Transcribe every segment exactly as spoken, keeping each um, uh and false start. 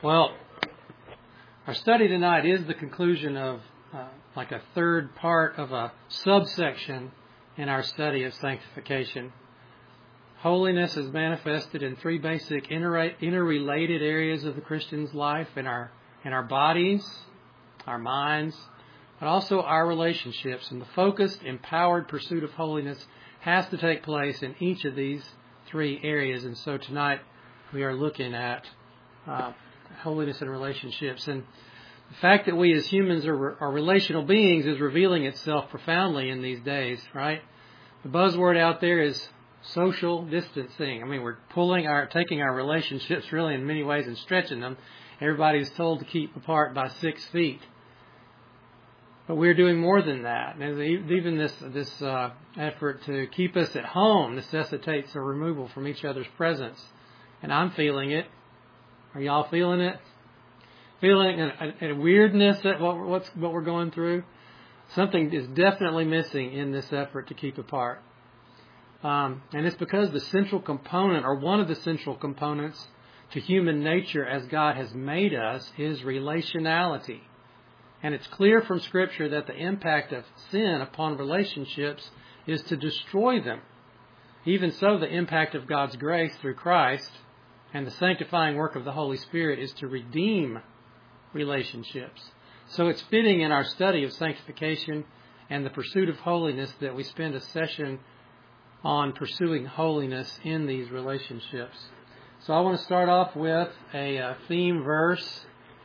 Well, our study tonight is the conclusion of uh, like a third part of a subsection in our study of sanctification. Holiness is manifested in three basic inter- interrelated areas of the Christian's life, in our in our bodies, our minds, but also our relationships. And the focused, empowered pursuit of holiness has to take place in each of these three areas. And so tonight we are looking at uh, holiness and relationships. And the fact that we as humans are, are relational beings is revealing itself profoundly in these days, right? The buzzword out there is social distancing. I mean, we're pulling our, taking our relationships really in many ways and stretching them. Everybody's told to keep apart by six feet. But we're doing more than that. And even this this uh, effort to keep us at home necessitates a removal from each other's presence. And I'm feeling it. Are y'all feeling it? Feeling a, a, a weirdness at what, what's, what we're going through? Something is definitely missing in this effort to keep apart. Um, and it's because the central component, or one of the central components to human nature as God has made us, is relationality. And it's clear from Scripture that the impact of sin upon relationships is to destroy them. Even so, the impact of God's grace through Christ and the sanctifying work of the Holy Spirit is to redeem relationships. So it's fitting in our study of sanctification and the pursuit of holiness that we spend a session on pursuing holiness in these relationships. So I want to start off with a, a theme verse.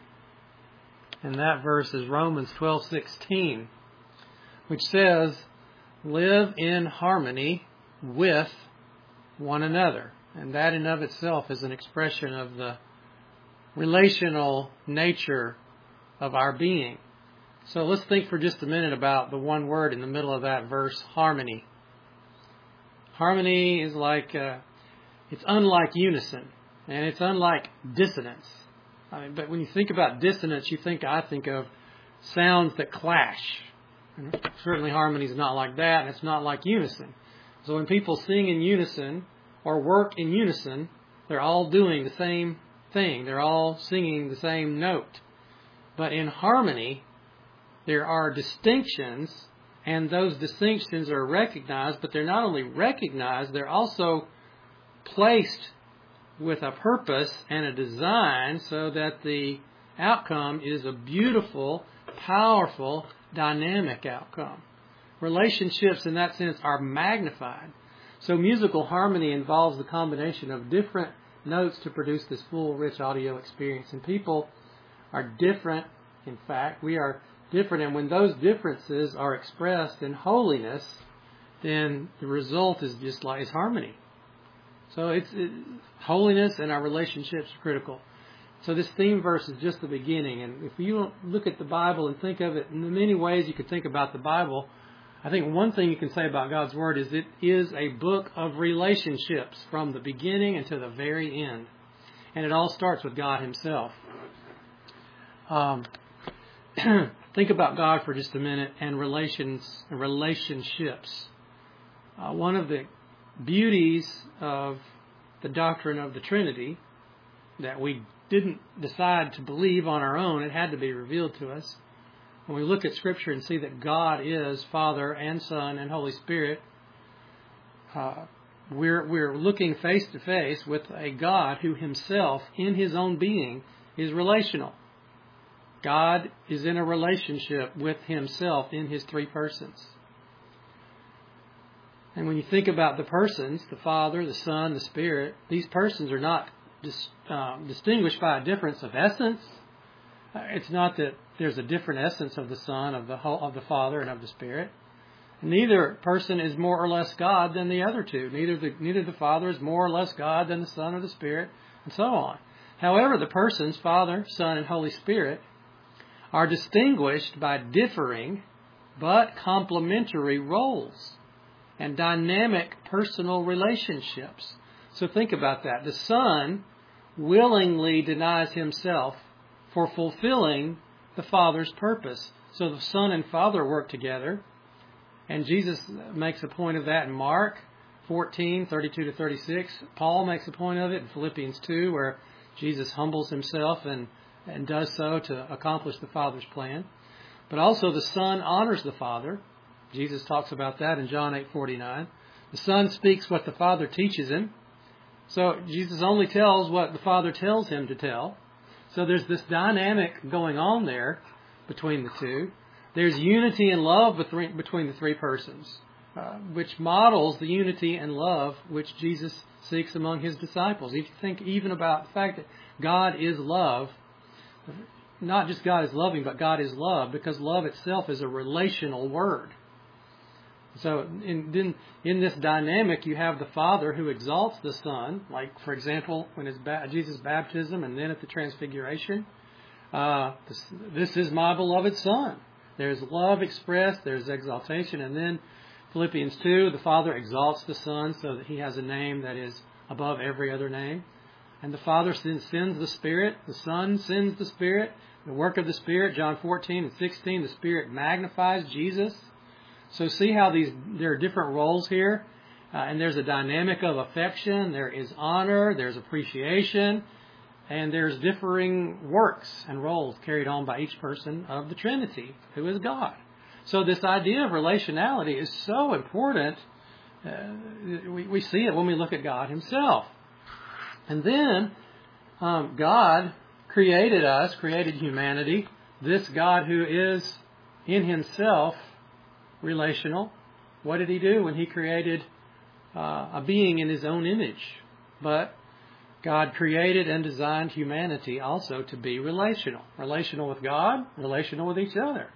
And that verse is Romans twelve sixteen, which says, "Live in harmony with one another." And that in of itself is an expression of the relational nature of our being. So let's think for just a minute about the one word in the middle of that verse, harmony. Harmony is like, uh, it's unlike unison, and it's unlike dissonance. I mean, but when you think about dissonance, you think, I think of sounds that clash. And certainly harmony is not like that, and it's not like unison. So when people sing in unison or work in unison, they're all doing the same thing. They're all singing the same note. But in harmony, there are distinctions, and those distinctions are recognized, but they're not only recognized, they're also placed with a purpose and a design so that the outcome is a beautiful, powerful, dynamic outcome. Relationships in that sense are magnified. So musical harmony involves the combination of different notes to produce this full, rich audio experience. And people are different. In fact, we are different. And when those differences are expressed in holiness, then the result is just like is harmony. So it's it, holiness and our relationships are critical. So this theme verse is just the beginning. And if you look at the Bible and think of it in the many ways you could think about the Bible, I think one thing you can say about God's Word is it is a book of relationships from the beginning until the very end. And it all starts with God Himself. Um, think about God for just a minute and relations and relationships. Uh, one of the beauties of the doctrine of the Trinity that we didn't decide to believe on our own, it had to be revealed to us. When we look at Scripture and see that God is Father and Son and Holy Spirit, uh, we're we're looking face to face with a God who Himself, in His own being, is relational. God is in a relationship with Himself in His three persons. And when you think about the persons, the Father, the Son, the Spirit, these persons are not dis, um, distinguished by a difference of essence. Uh, it's not that there's a different essence of the Son, of the of the Father, and of the Spirit. Neither person is more or less God than the other two. Neither the neither the Father is more or less God than the Son or the Spirit, and so on. However, the persons, Father, Son, and Holy Spirit, are distinguished by differing but complementary roles and dynamic personal relationships. So think about that. The Son willingly denies Himself for fulfilling the Father's purpose. So the Son and Father work together. And Jesus makes a point of that in Mark fourteen, thirty-two to thirty-six. Paul makes a point of it in Philippians two, where Jesus humbles himself and, and does so to accomplish the Father's plan. But also the Son honors the Father. Jesus talks about that in John eight forty-nine. The Son speaks what the Father teaches him. So Jesus only tells what the Father tells him to tell. So there's this dynamic going on there between the two. There's unity and love between the three persons, uh, which models the unity and love which Jesus seeks among his disciples. If you think even about the fact that God is love, not just God is loving, but God is love, because love itself is a relational word. So in, in, in this dynamic, you have the Father who exalts the Son, like, for example, when it's ba- Jesus' baptism and then at the Transfiguration. Uh, this, this is my beloved Son. There's love expressed, there's exaltation, and then Philippians two, the Father exalts the Son so that he has a name that is above every other name. And the Father sends the Spirit, the Son sends the Spirit, the work of the Spirit, John fourteen and sixteen, the Spirit magnifies Jesus. So see how these there are different roles here, uh, and there's a dynamic of affection, there is honor, there's appreciation, and there's differing works and roles carried on by each person of the Trinity, who is God. So this idea of relationality is so important. Uh, we, we see it when we look at God himself. And then um, God created us, created humanity. This God who is in himself relational. What did he do when he created uh, a being in his own image? But God created and designed humanity also to be relational. Relational with God, relational with each other.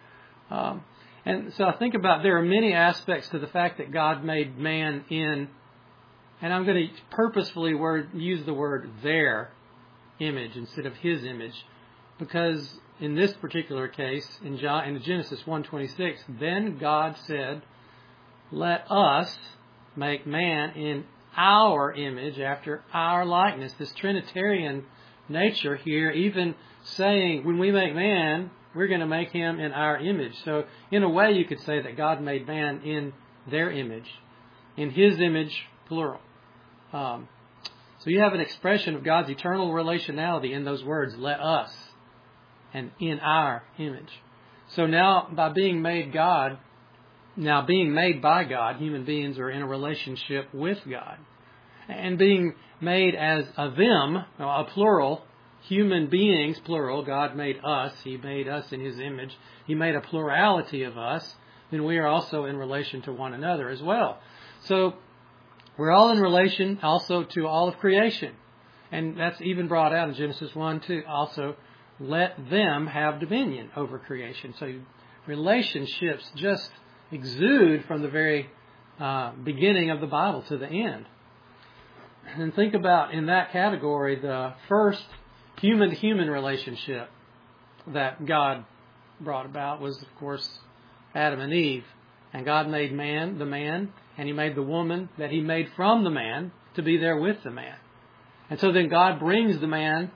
Um, and so I think about there are many aspects to the fact that God made man in, and I'm going to purposefully word, use the word their image instead of his image, because in this particular case, in, John, in Genesis one twenty-six, then God said, let us make man in our image after our likeness. This Trinitarian nature here, even saying when we make man, we're going to make him in our image. So in a way you could say that God made man in their image, in his image, plural. Um, so you have an expression of God's eternal relationality in those words, let us, and in our image. So now by being made God, now being made by God, human beings are in a relationship with God. And being made as a them, a plural, human beings, plural, God made us, he made us in his image, he made a plurality of us, then we are also in relation to one another as well. So we're all in relation also to all of creation. And that's even brought out in Genesis one, two, also, let them have dominion over creation. So relationships just exude from the very uh, beginning of the Bible to the end. And think about in that category, the first human-to-human relationship that God brought about was, of course, Adam and Eve. And God made man, the man, and he made the woman that he made from the man to be there with the man. And so then God brings the man,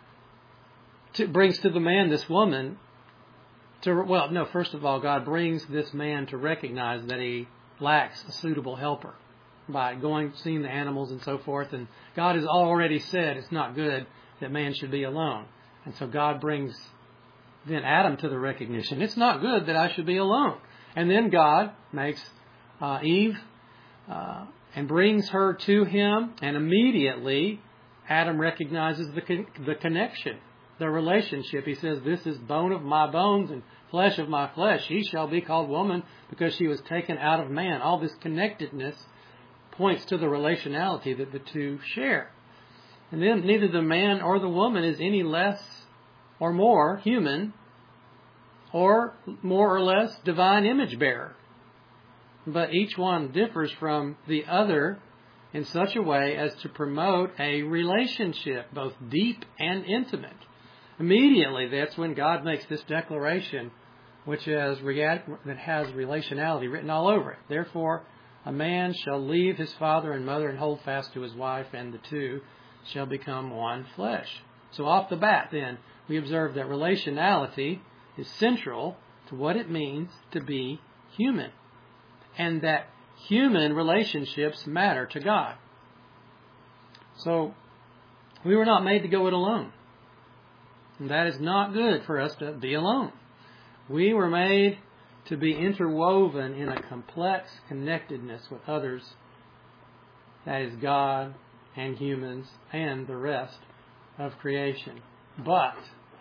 to, brings to the man this woman to, well, no, first of all, God brings this man to recognize that he lacks a suitable helper by going, seeing the animals and so forth. And God has already said it's not good that man should be alone. And so God brings then Adam to the recognition, it's not good that I should be alone. And then God makes uh, Eve uh, and brings her to him, and immediately Adam recognizes the con- the connection, the relationship. He says, this is bone of my bones and flesh of my flesh. She shall be called woman because she was taken out of man. All this connectedness points to the relationality that the two share. And then neither the man or the woman is any less or more human or more or less divine image bearer. But each one differs from the other in such a way as to promote a relationship, both deep and intimate. Immediately, that's when God makes this declaration, which has rea- that has relationality written all over it. Therefore, a man shall leave his father and mother and hold fast to his wife, and the two shall become one flesh. So off the bat, then, we observe that relationality is central to what it means to be human, and that human relationships matter to God. So We were not made to go it alone. And that is not good for us to be alone. We were made to be interwoven in a complex connectedness with others. That is God and humans and the rest of creation. But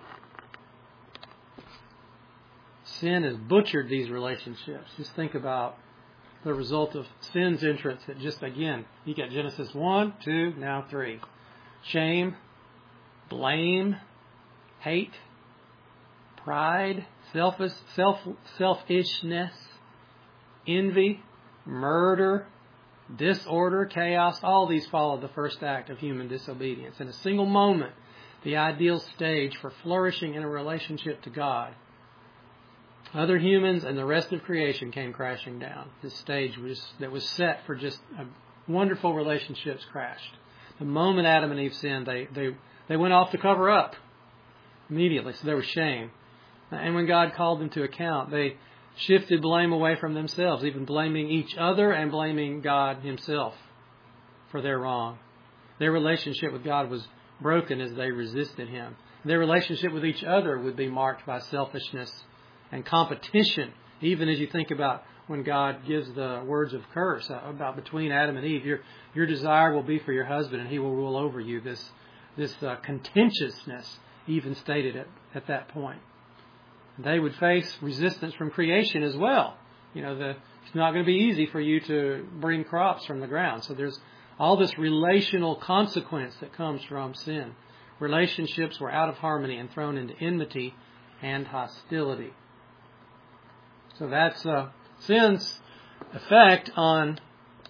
sin has butchered these relationships. Just think about the result of sin's entrance. It just, again, you get Genesis one, two, now three. Shame, blame, hate, pride, selfish, self, selfishness, envy, murder, disorder, chaos. All these follow the first act of human disobedience. In a single moment, the ideal stage for flourishing in a relationship to God. Other humans and the rest of creation came crashing down. This stage was that was set for just a wonderful relationships crashed. The moment Adam and Eve sinned, they, they, they went off to cover up immediately. So there was shame. And when God called them to account, they shifted blame away from themselves, even blaming each other and blaming God Himself for their wrong. Their relationship with God was broken as they resisted Him. Their relationship with each other would be marked by selfishness and competition, even as you think about when God gives the words of curse about between Adam and Eve. Your your desire will be for your husband, and he will rule over you. This this uh, contentiousness, even stated at, at that point. They would face resistance from creation as well. You know, the, it's not going to be easy for you to bring crops from the ground. So there's all this relational consequence that comes from sin. Relationships were out of harmony and thrown into enmity and hostility. So that's uh, sin's effect on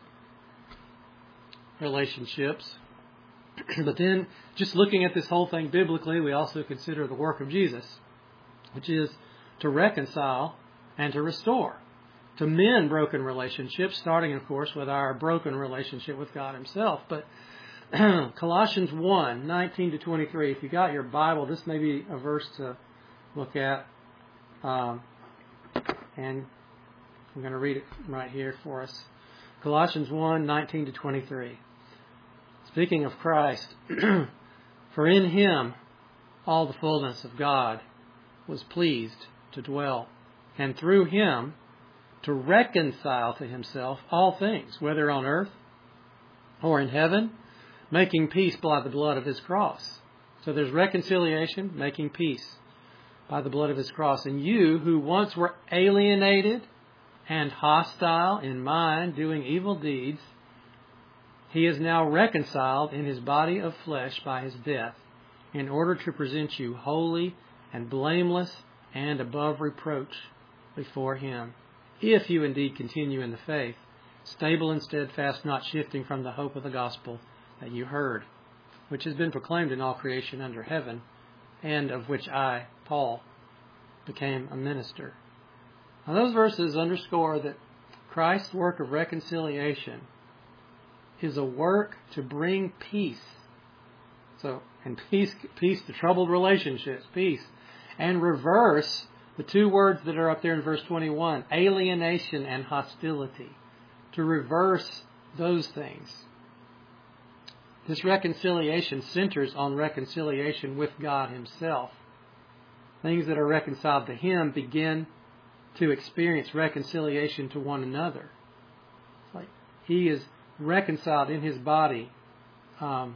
relationships. But then, just looking at this whole thing biblically, we also consider the work of Jesus, which is to reconcile and to restore, to mend broken relationships, starting, of course, with our broken relationship with God Himself. But Colossians one, nineteen to twenty-three, if you got your Bible, this may be a verse to look at. Um, and I'm going to read it right here for us. Colossians one, nineteen to twenty-three. Speaking of Christ, for in Him all the fullness of God was pleased to dwell, and through Him to reconcile to Himself all things, whether on earth or in heaven, making peace by the blood of His cross. So there's reconciliation, making peace by the blood of His cross. And you, who once were alienated and hostile in mind, doing evil deeds, He is now reconciled in His body of flesh by His death, in order to present you holy and blameless and above reproach before Him, if you indeed continue in the faith, stable and steadfast, not shifting from the hope of the gospel that you heard, which has been proclaimed in all creation under heaven, and of which I, Paul, became a minister. Now, those verses underscore that Christ's work of reconciliation is a work to bring peace. So, and peace, peace to troubled relationships, peace. And reverse the two words that are up there in verse twenty-one, alienation and hostility. To reverse those things. This reconciliation centers on reconciliation with God Himself. Things that are reconciled to Him begin to experience reconciliation to one another. It's like He is reconciled in His body. Um,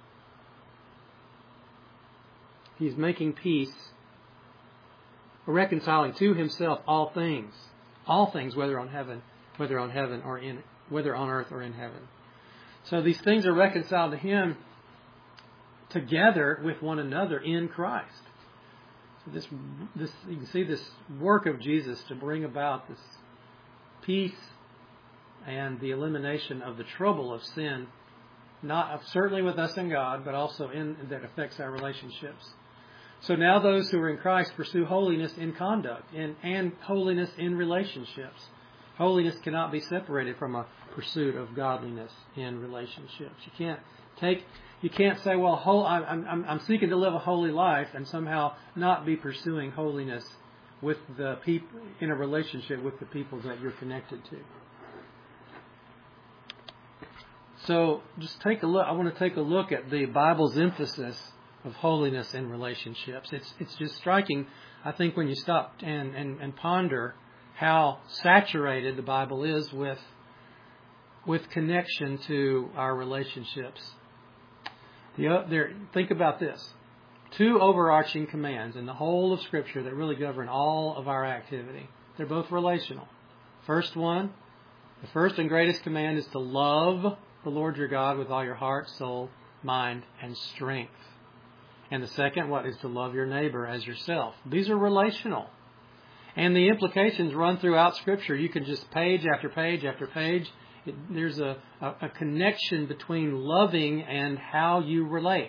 he's making peace, reconciling to Himself all things, all things, whether on heaven, whether on heaven or in, whether on earth or in heaven. So these things are reconciled to Him together with one another in Christ. So this, this, you can see this work of Jesus to bring about this peace and the elimination of the trouble of sin, not certainly with us and God, but also in that affects our relationships. So now those who are in Christ pursue holiness in conduct and, and holiness in relationships. Holiness cannot be separated from a pursuit of godliness in relationships. You can't take, you can't say, well, whole, I'm, I'm, I'm seeking to live a holy life and somehow not be pursuing holiness with the people in a relationship with the people that you're connected to. So just take a look. I want to take a look at the Bible's emphasis of holiness in relationships. It's it's just striking, I think, when you stop and, and, and ponder how saturated the Bible is with with connection to our relationships. The, uh, there, think about this. Two overarching commands in the whole of Scripture that really govern all of our activity. They're both relational. First one, the first and greatest command is to love the Lord your God with all your heart, soul, mind, and strength. And the second, what, is to love your neighbor as yourself. These are relational. And the implications run throughout Scripture. You can just page after page after page. It, there's a, a, a connection between loving and how you relate.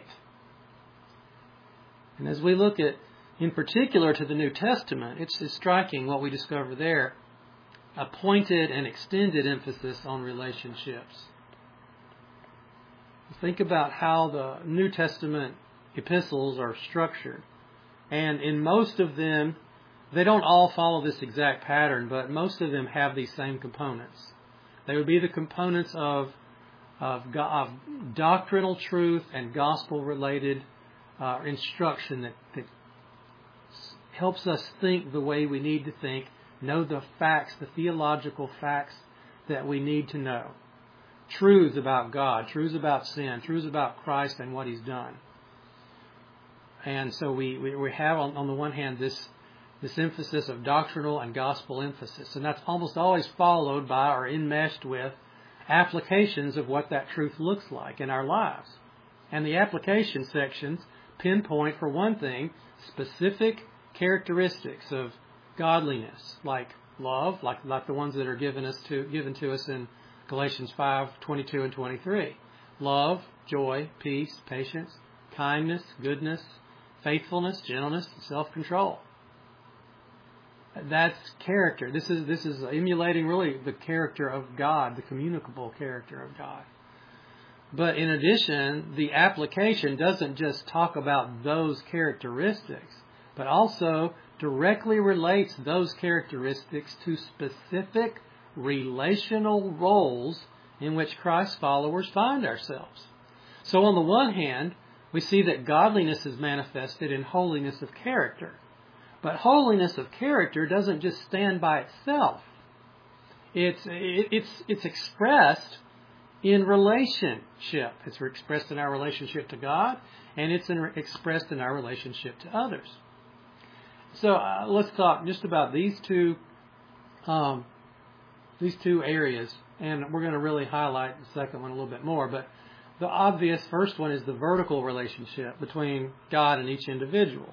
And as we look at, in particular, to the New Testament, it's, it's striking what we discover there. A pointed and extended emphasis on relationships. Think about how the New Testament epistles are structured. And in most of them, they don't all follow this exact pattern, but most of them have these same components. They would be the components of, of, of doctrinal truth and gospel-related uh, instruction that, that helps us think the way we need to think, know the facts, the theological facts that we need to know. Truths about God, truths about sin, truths about Christ and what He's done. And so we, we, we have on, on the one hand this this emphasis of doctrinal and gospel emphasis. And that's almost always followed by or enmeshed with applications of what that truth looks like in our lives. And the application sections pinpoint, for one thing, specific characteristics of godliness, like love, like, like the ones that are given us to given to us in Galatians five, twenty-two and twenty-three. Love, joy, peace, patience, kindness, goodness, faithfulness, gentleness, and self-control. That's character. This is this is emulating really the character of God, the communicable character of God. But in addition, the application doesn't just talk about those characteristics, but also directly relates those characteristics to specific relational roles in which Christ's followers find ourselves. So on the one hand, we see that godliness is manifested in holiness of character. But holiness of character doesn't just stand by itself. It's, it's, it's expressed in relationship. It's expressed in our relationship to God, and it's in, expressed in our relationship to others. So uh, let's talk just about these two um, these two areas, and we're going to really highlight the second one a little bit more. But the obvious first one is the vertical relationship between God and each individual.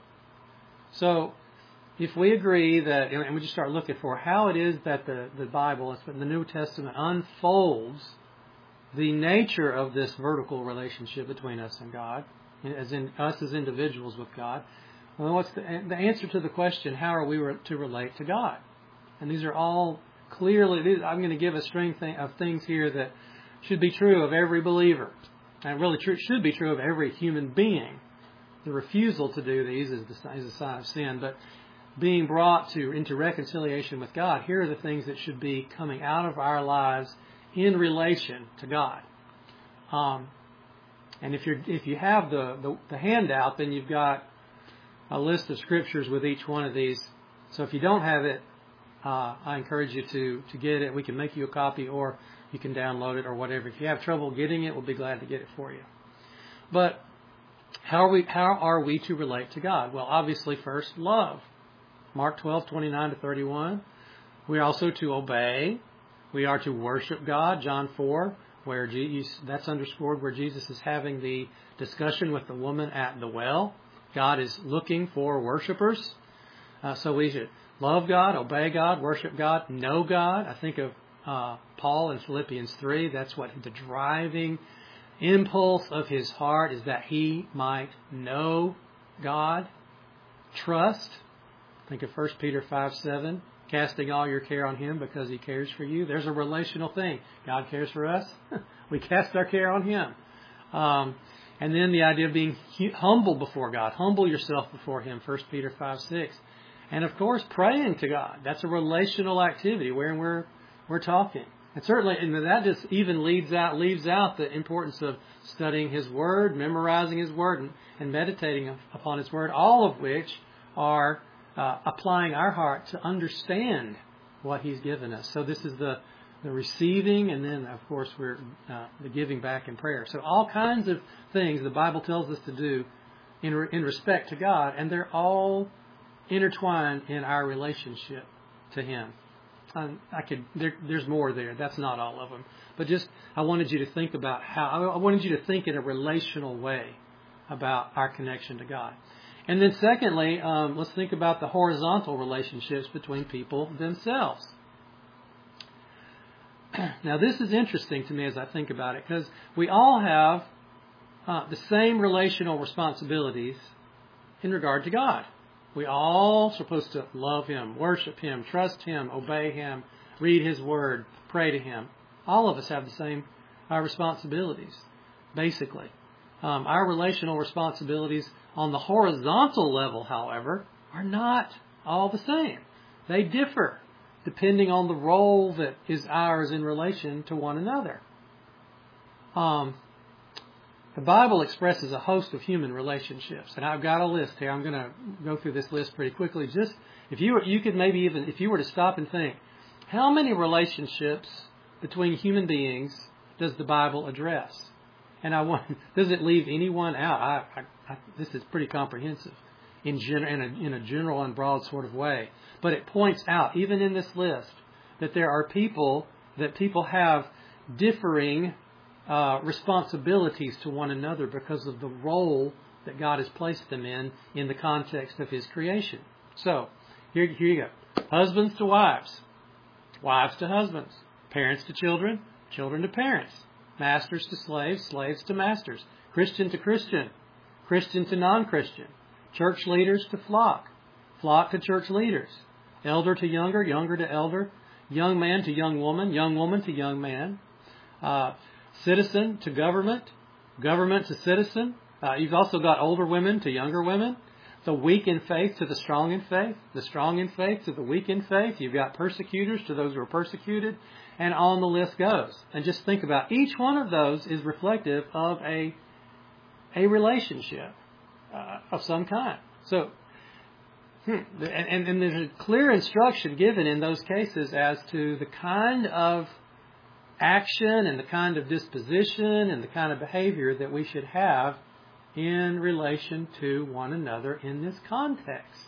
So if we agree that, and we just start looking for how it is that the, the Bible, the New Testament, unfolds the nature of this vertical relationship between us and God, as in us as individuals with God, well, what's the, the answer to the question, how are we to relate to God? And these are all clearly, I'm going to give a string of things here that should be true of every believer. And really true, should be true of every human being. The refusal to do these is, the, is a sign of sin. But being brought to into reconciliation with God, here are the things that should be coming out of our lives in relation to God. Um, and if you if you have the, the, the handout, then you've got a list of scriptures with each one of these. So if you don't have it, uh, I encourage you to, to get it. We can make you a copy, or you can download it or whatever. If you have trouble getting it, we'll be glad to get it for you. But how are we how are we to relate to God? Well, obviously, first, love. Mark twelve, twenty-nine to thirty-one. We are also to obey. We are to worship God. John four, where Jesus, that's underscored where Jesus is having the discussion with the woman at the well. God is looking for worshipers. Uh, so we should love God, obey God, worship God, know God. I think of uh, Paul in Philippians three. That's what the driving impulse of his heart is, that he might know God. Trust. Think of First Peter five seven. Casting all your care on Him because He cares for you. There's a relational thing. God cares for us. We cast our care on Him. Um, and then the idea of being humble before God. Humble yourself before Him. First Peter five six. And of course, praying to God. That's a relational activity where we're we're talking. And certainly, and that just even leads out, leaves out the importance of studying His Word, memorizing His Word, and, and meditating upon His Word, all of which are uh, applying our heart to understand what He's given us. So this is the, the receiving, and then, of course, we're uh, the giving back in prayer. So all kinds of things the Bible tells us to do in, re, in respect to God, and they're all intertwined in our relationship to Him. Um, I could. There, there's more there. That's not all of them. But just, I wanted you to think about how. I wanted you to think in a relational way about our connection to God. And then, secondly, um, let's think about the horizontal relationships between people themselves. Now, this is interesting to me as I think about it, because we all have uh, the same relational responsibilities in regard to God. We all supposed to love Him, worship Him, trust Him, obey Him, read His Word, pray to Him. All of us have the same uh, responsibilities, basically. Um, our relational responsibilities on the horizontal level, however, are not all the same. They differ depending on the role that is ours in relation to one another. Um, The Bible expresses a host of human relationships, and I've got a list here. I'm going to go through this list pretty quickly. Just if you were, you could maybe even, if you were to stop and think, how many relationships between human beings does the Bible address? And I want, does it leave anyone out? I, I, I, this is pretty comprehensive in, gen, in, a, in a general and broad sort of way. But it points out, even in this list, that there are people that people have differing Uh, responsibilities to one another because of the role that God has placed them in in the context of His creation. So, here, here you go. Husbands to wives, wives to husbands, parents to children, children to parents, masters to slaves, slaves to masters, Christian to Christian, Christian to non-Christian, church leaders to flock, flock to church leaders, elder to younger, younger to elder, young man to young woman, young woman to young man, uh, citizen to government, government to citizen. Uh, you've also got older women to younger women, the weak in faith to the strong in faith, the strong in faith to the weak in faith. You've got persecutors to those who are persecuted, and on the list goes. And just think about each one of those is reflective of a a relationship uh, of some kind. So, hmm, and, and there's a clear instruction given in those cases as to the kind of action and the kind of disposition and the kind of behavior that we should have in relation to one another in this context.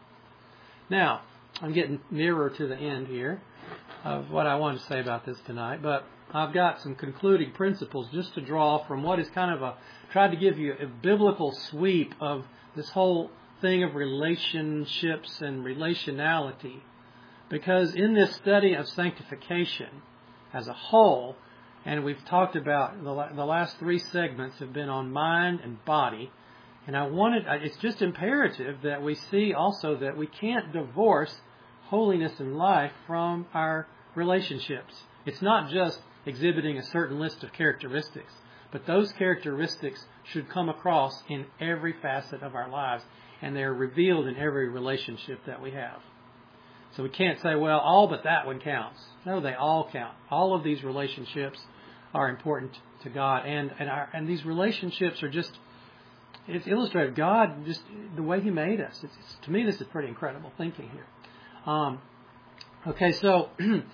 Now, I'm getting nearer to the end here of what I wanted to say about this tonight, but I've got some concluding principles just to draw from what is kind of a, tried to give you a biblical sweep of this whole thing of relationships and relationality. Because in this study of sanctification, as a whole, and we've talked about the, the last three segments have been on mind and body, and I wanted, it's just imperative that we see also that we can't divorce holiness in life from our relationships. It's not just exhibiting a certain list of characteristics, but those characteristics should come across in every facet of our lives, and they're revealed in every relationship that we have. So we can't say, well, all but that one counts. No, they all count. All of these relationships are important to God. And and, our, and these relationships are just, it's illustrated. God, just the way He made us. It's, it's, to me, this is pretty incredible thinking here. Um, okay, so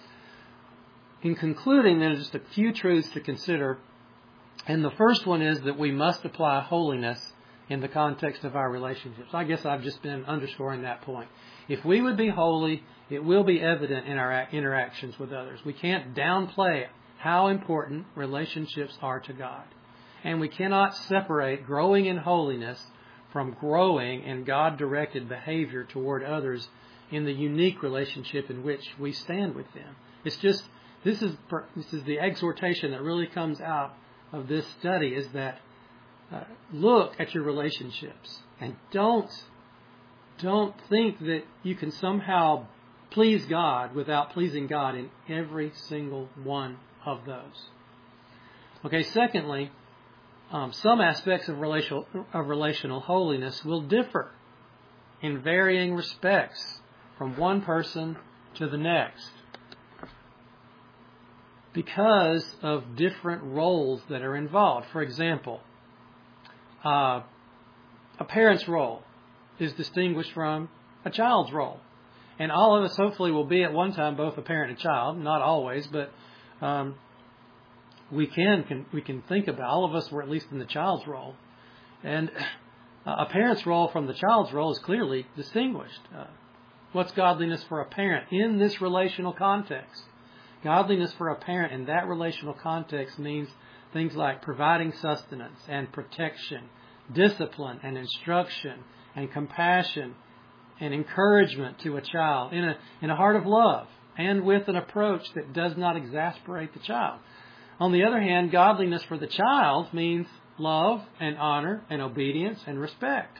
in concluding, there's just a few truths to consider. And the first one is that we must apply holiness in the context of our relationships. I guess I've just been underscoring that point. If we would be holy, it will be evident in our interactions with others. We can't downplay how important relationships are to God. And we cannot separate growing in holiness from growing in God-directed behavior toward others in the unique relationship in which we stand with them. It's just, this is this is the exhortation that really comes out of this study, is that uh, look at your relationships and don't Don't think that you can somehow please God without pleasing God in every single one of those. Okay, secondly, um, some aspects of relational, of relational holiness will differ in varying respects from one person to the next. because of different roles that are involved. For example, uh, a parent's role is distinguished from a child's role. And all of us hopefully will be at one time both a parent and a child. Not always, but um, we can, can we can think about, all of us were at least in the child's role. And a parent's role from the child's role is clearly distinguished. Uh, what's godliness for a parent in this relational context? Godliness for a parent in that relational context means things like providing sustenance and protection, discipline and instruction and compassion and encouragement to a child in a, in a heart of love and with an approach that does not exasperate the child. On the other hand, godliness for the child means love and honor and obedience and respect.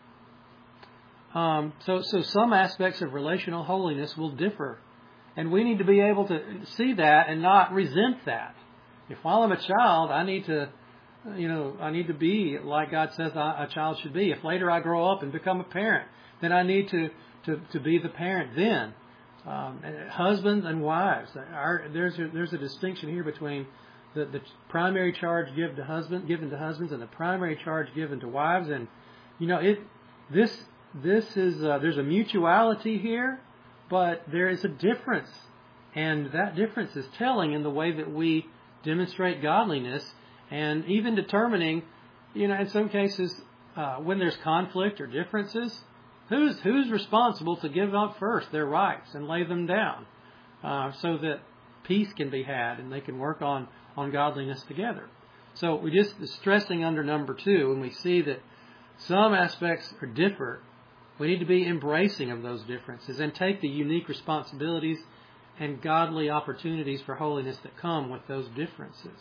Um, so, so some aspects of relational holiness will differ. And we need to be able to see that and not resent that. If while I'm a child, I need to, you know, I need to be like God says a child should be. If later I grow up and become a parent, then I need to, to, to be the parent then. Um, husbands and wives, our, there's a, there's a distinction here between the, the primary charge given to husband, given to husbands, and the primary charge given to wives. And you know, it this this is uh, there's a mutuality here. But there is a difference, and that difference is telling in the way that we demonstrate godliness, and even determining, you know, in some cases, uh, when there's conflict or differences, who's who's responsible to give up first their rights and lay them down, uh, so that peace can be had and they can work on, on godliness together. So we just stressing under number two, when we see that some aspects are different, we need to be embracing of those differences and take the unique responsibilities and godly opportunities for holiness that come with those differences.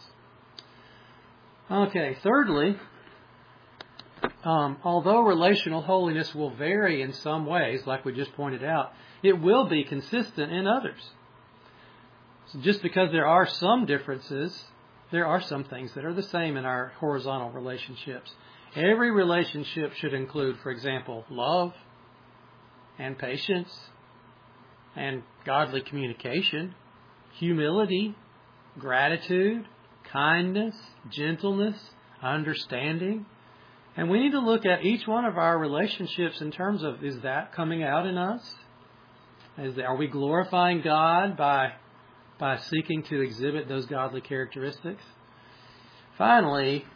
Okay, thirdly, um, although relational holiness will vary in some ways, like we just pointed out, it will be consistent in others. So just because there are some differences, there are some things that are the same in our horizontal relationships. Every relationship should include, for example, love and patience and godly communication, humility, gratitude, kindness, gentleness, understanding. And we need to look at each one of our relationships in terms of, is that coming out in us? Is that, are we glorifying God by, by seeking to exhibit those godly characteristics? Finally,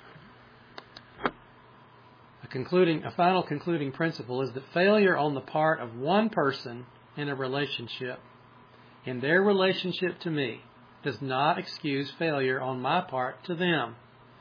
Concluding, a final concluding principle is that failure on the part of one person in a relationship, in their relationship to me, does not excuse failure on my part to them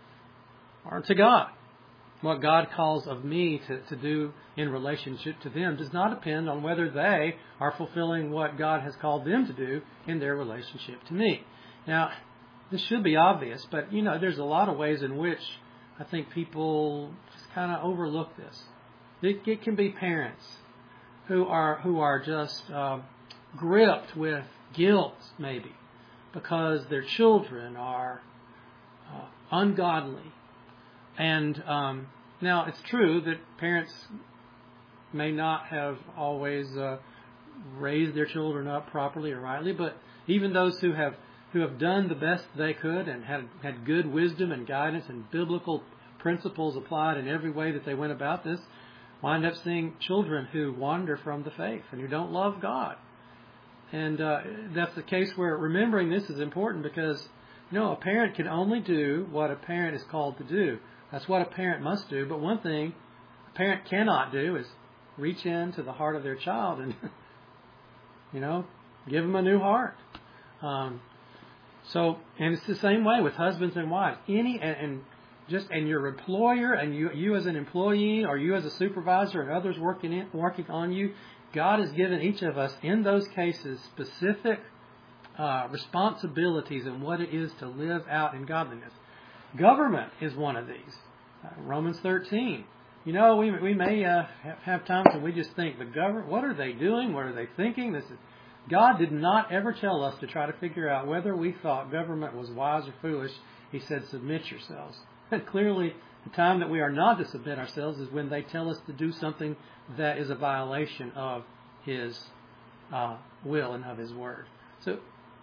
or to God. What God calls of me to, to do in relationship to them does not depend on whether they are fulfilling what God has called them to do in their relationship to me. Now, this should be obvious, but you know, there's a lot of ways in which I think people just kind of overlook this. It, it can be parents who are who are just uh, gripped with guilt, maybe, because their children are uh, ungodly. And um, now it's true that parents may not have always uh, raised their children up properly or rightly, but even those who have who have done the best they could and had, had good wisdom and guidance and biblical principles applied in every way that they went about this, wind up seeing children who wander from the faith and who don't love God. And uh, that's the case where remembering this is important because, you know, a parent can only do what a parent is called to do. That's what a parent must do. But one thing a parent cannot do is reach into the heart of their child and, you know, give them a new heart. Um, So, and it's the same way with husbands and wives. Any and, and just and your employer and you, you as an employee or you as a supervisor and others working in, working on you, God has given each of us in those cases specific uh, responsibilities and what it is to live out in godliness. Government is one of these. Uh, Romans thirteen. You know, we we may uh, have times when we just think the government. What are they doing? What are they thinking? This is. God did not ever tell us to try to figure out whether we thought government was wise or foolish. He said, submit yourselves. And clearly, the time that we are not to submit ourselves is when they tell us to do something that is a violation of His uh, will and of His word. So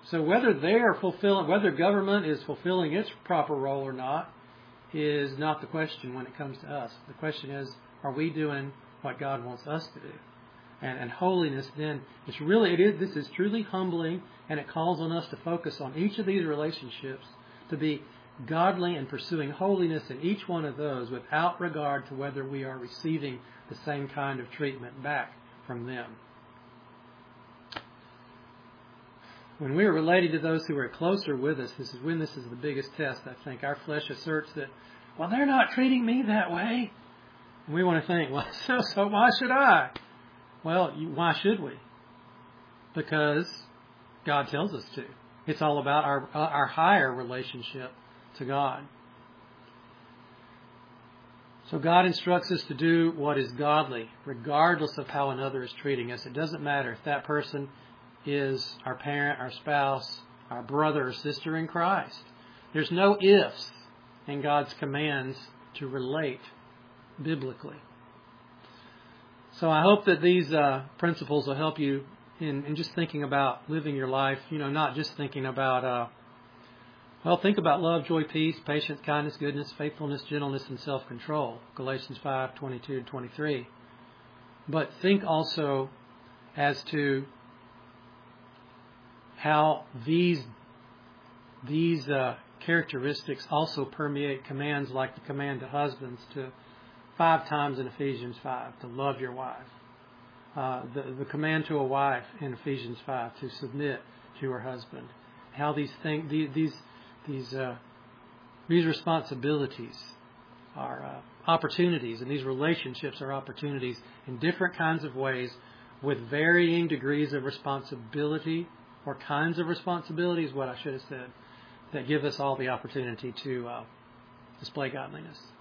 So whether they are fulfilling, whether government is fulfilling its proper role or not, is not the question when it comes to us. The question is, are we doing what God wants us to do? And, and holiness, then, it's really, it is, this is truly humbling, and it calls on us to focus on each of these relationships, to be godly and pursuing holiness in each one of those without regard to whether we are receiving the same kind of treatment back from them. When we are related to those who are closer with us, this is when this is the biggest test, I think. Our flesh asserts that, well, they're not treating me that way. And we want to think, well, so, so why should I? Well, why should we? Because God tells us to. It's all about our our higher relationship to God. So God instructs us to do what is godly, regardless of how another is treating us. It doesn't matter if that person is our parent, our spouse, our brother or sister in Christ. There's no ifs in God's commands to relate biblically. So I hope that these uh, principles will help you in, in just thinking about living your life, you know, not just thinking about, uh, well, think about love, joy, peace, patience, kindness, goodness, faithfulness, gentleness, and self-control, Galatians five, twenty-two and twenty-three. But think also as to how these, these uh, characteristics also permeate commands like the command to husbands to five times in Ephesians five, to love your wife. Uh, the, the command to a wife in Ephesians five to submit to her husband. How these things, these these uh, these responsibilities are uh, opportunities, and these relationships are opportunities in different kinds of ways, with varying degrees of responsibility or kinds of responsibilities. What I should have said, that give us all the opportunity to uh, display godliness.